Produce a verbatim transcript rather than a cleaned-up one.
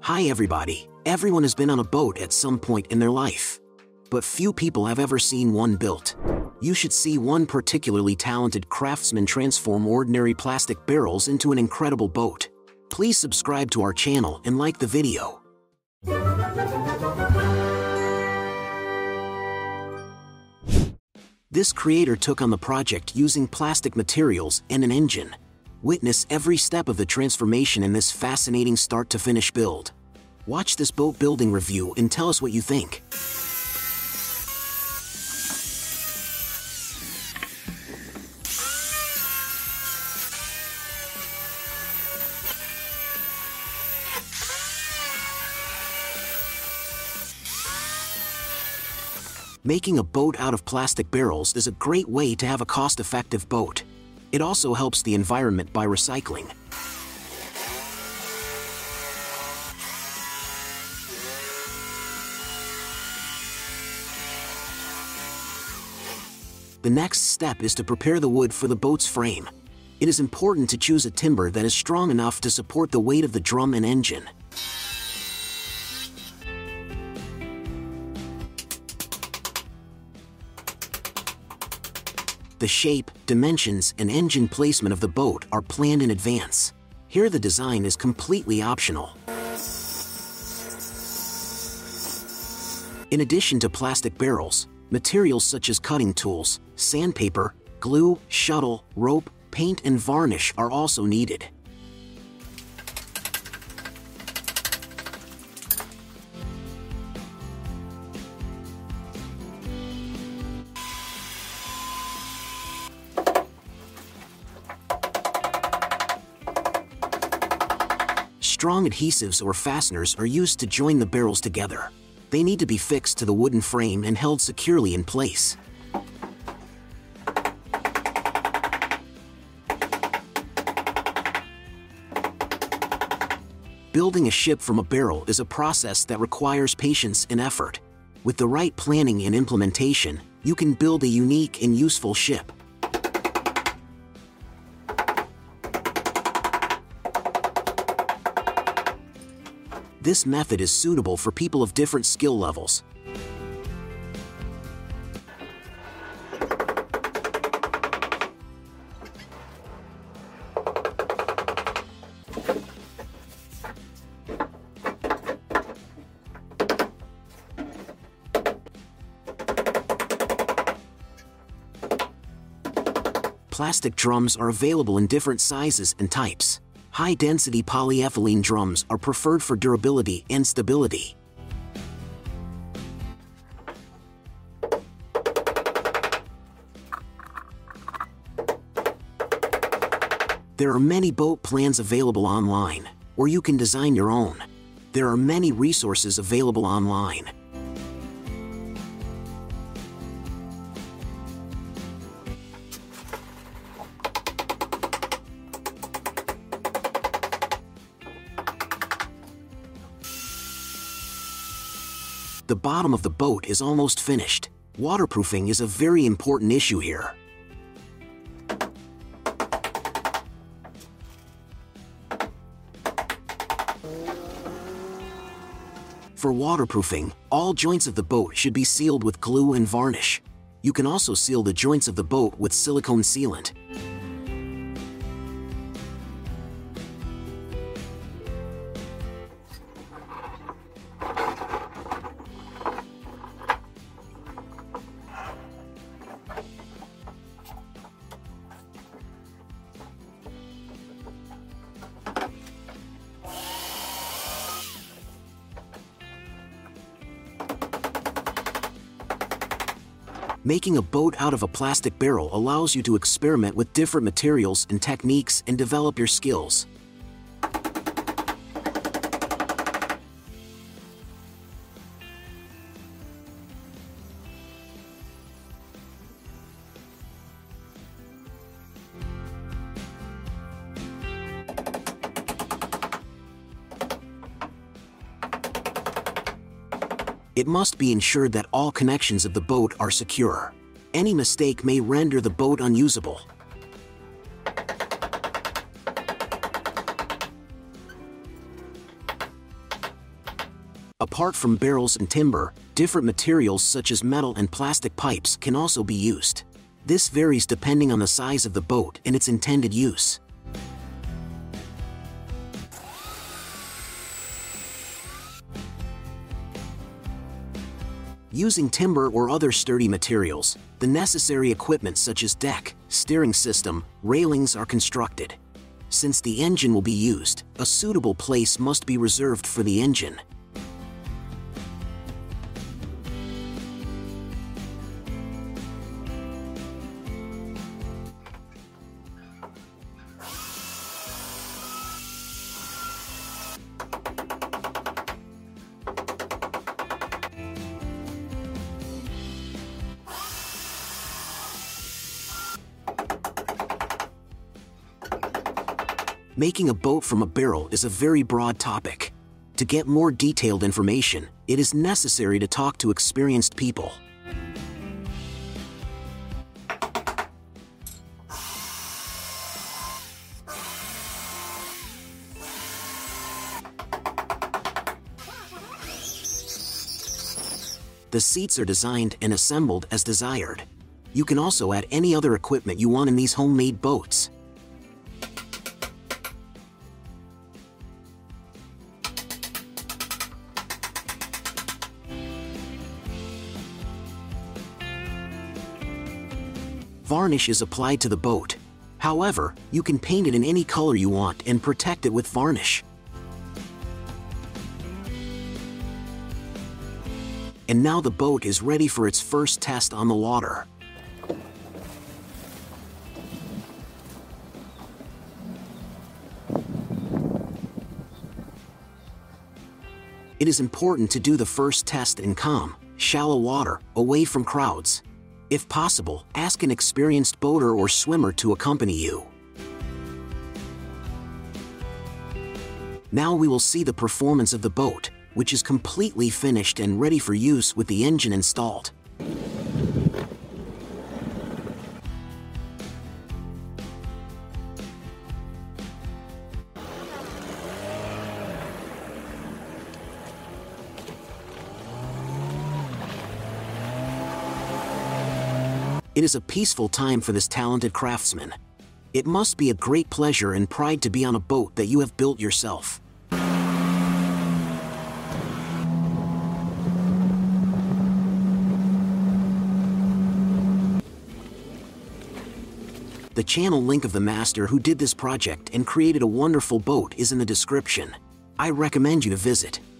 Hi everybody, everyone has been on a boat at some point in their life. But few people have ever seen one built. You should see one particularly talented craftsman transform ordinary plastic barrels into an incredible boat. Please subscribe to our channel and like the video. This creator took on the project using plastic materials and an engine. Witness every step of the transformation in this fascinating start-to-finish build. Watch this boat building review and tell us what you think. Making a boat out of plastic barrels is a great way to have a cost-effective boat. It also helps the environment by recycling. The next step is to prepare the wood for the boat's frame. It is important to choose a timber that is strong enough to support the weight of the drum and engine. The shape, dimensions, and engine placement of the boat are planned in advance. Here the design is completely optional. In addition to plastic barrels, materials such as cutting tools, sandpaper, glue, shuttle, rope, paint, and varnish are also needed. Strong adhesives or fasteners are used to join the barrels together. They need to be fixed to the wooden frame and held securely in place. Building a ship from a barrel is a process that requires patience and effort. With the right planning and implementation, you can build a unique and useful ship. This method is suitable for people of different skill levels. Plastic drums are available in different sizes and types. High-density polyethylene drums are preferred for durability and stability. There are many boat plans available online, or you can design your own. There are many resources available online. The bottom of the boat is almost finished. Waterproofing is a very important issue here. For waterproofing, all joints of the boat should be sealed with glue and varnish. You can also seal the joints of the boat with silicone sealant. Making a boat out of a plastic barrel allows you to experiment with different materials and techniques and develop your skills. It must be ensured that all connections of the boat are secure. Any mistake may render the boat unusable. Apart from barrels and timber, different materials such as metal and plastic pipes can also be used. This varies depending on the size of the boat and its intended use. Using timber or other sturdy materials, the necessary equipment such as deck, steering system, railings are constructed. Since the engine will be used, a suitable place must be reserved for the engine. Making a boat from a barrel is a very broad topic. To get more detailed information, it is necessary to talk to experienced people. The seats are designed and assembled as desired. You can also add any other equipment you want in these homemade boats. Varnish is applied to the boat. However, you can paint it in any color you want and protect it with varnish. And now the boat is ready for its first test on the water. It is important to do the first test in calm, shallow water, away from crowds. If possible, ask an experienced boater or swimmer to accompany you. Now we will see the performance of the boat, which is completely finished and ready for use with the engine installed. It is a peaceful time for this talented craftsman. It must be a great pleasure and pride to be on a boat that you have built yourself. The channel link of the master who did this project and created a wonderful boat is in the description. I recommend you to visit.